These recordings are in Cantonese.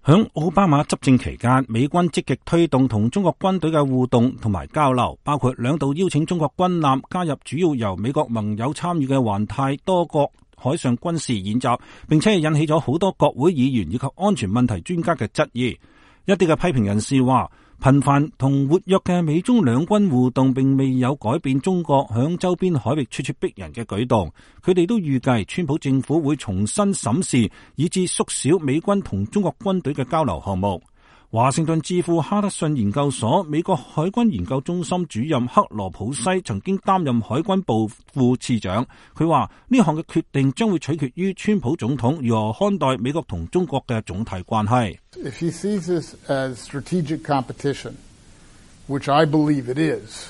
響奧巴馬執政期間，美軍積極推動同中國軍隊嘅互動同埋交流，包括兩度邀請中國軍艦加入主要由美國盟友參與嘅環太多國海上軍事演習，並且引起咗好多國會議員以及安全問題專家嘅質疑。一啲嘅批評人士話，頻繁同活躍嘅美中兩軍互動並未有改變中國響周邊海域處處逼人嘅舉動。佢哋都預計川普政府會重新審視，以致縮小美軍同中國軍隊嘅交流項目。華盛頓智庫哈德遜研究所美國海軍研究中心主任克羅普西曾經擔任海軍部副次長，佢話呢項嘅決定將會取決於川普總統如何看待美國同中國嘅總體關係。 If he sees this as strategic competition, which I believe it is,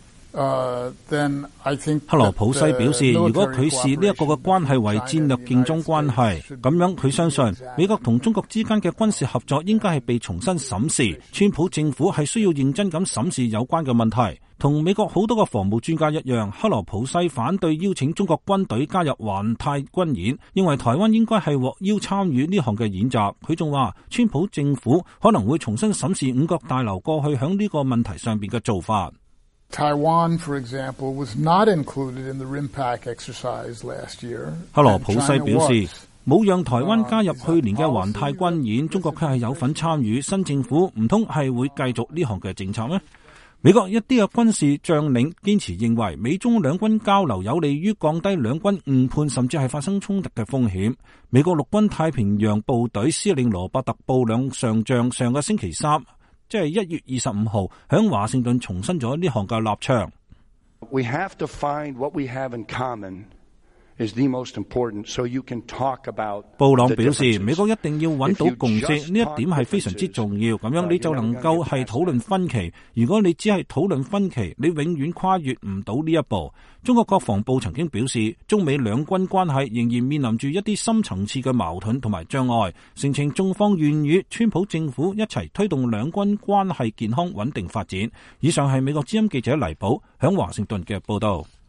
then I think 克羅普西表示，如果佢視呢一個嘅關係為戰略競爭關係，咁樣佢相信美國同中國之間嘅軍事合作應該係被重新審視。川普政府係需要認真咁審視有關嘅問題。同美國好多個防務專家一樣，克羅普西反對邀請中國軍隊加入環太軍演，認為台灣應該係獲邀參與呢項嘅演習。佢仲話，川普政府可能會重新審視五角大樓過去響呢個問題上邊嘅做法。 Taiwan, for example, was not included in the RIMPAC exercise last year. 克羅普西表示，冇讓台灣加入去年嘅環太軍演，中國卻係有份參與。新政府唔通係會繼續呢項嘅政策咩？美國一啲嘅軍事將領堅持認為，美中兩軍交流有利於降低兩軍誤判甚至係發生衝突嘅風險。美國陸軍太平洋部隊司令羅伯特布兩上將上個星期三，即係1月25號，響華盛頓重申咗呢項嘅立場。 We have to find what we have in common is the most important, so you can talk about. 布朗表示，美國一定要揾到共識，呢一點係非常之重要。咁樣你就能夠係討論分歧。如果你只係討論分歧，你永遠跨越唔到呢一步。中國國防部曾經表示，中美兩軍關係仍然面臨住一啲深層次嘅矛盾同埋障礙，聲稱中方願與川普政府一齊推動兩軍關係健康穩定發展。以上係美國之音記者黎寶響華盛頓嘅報道。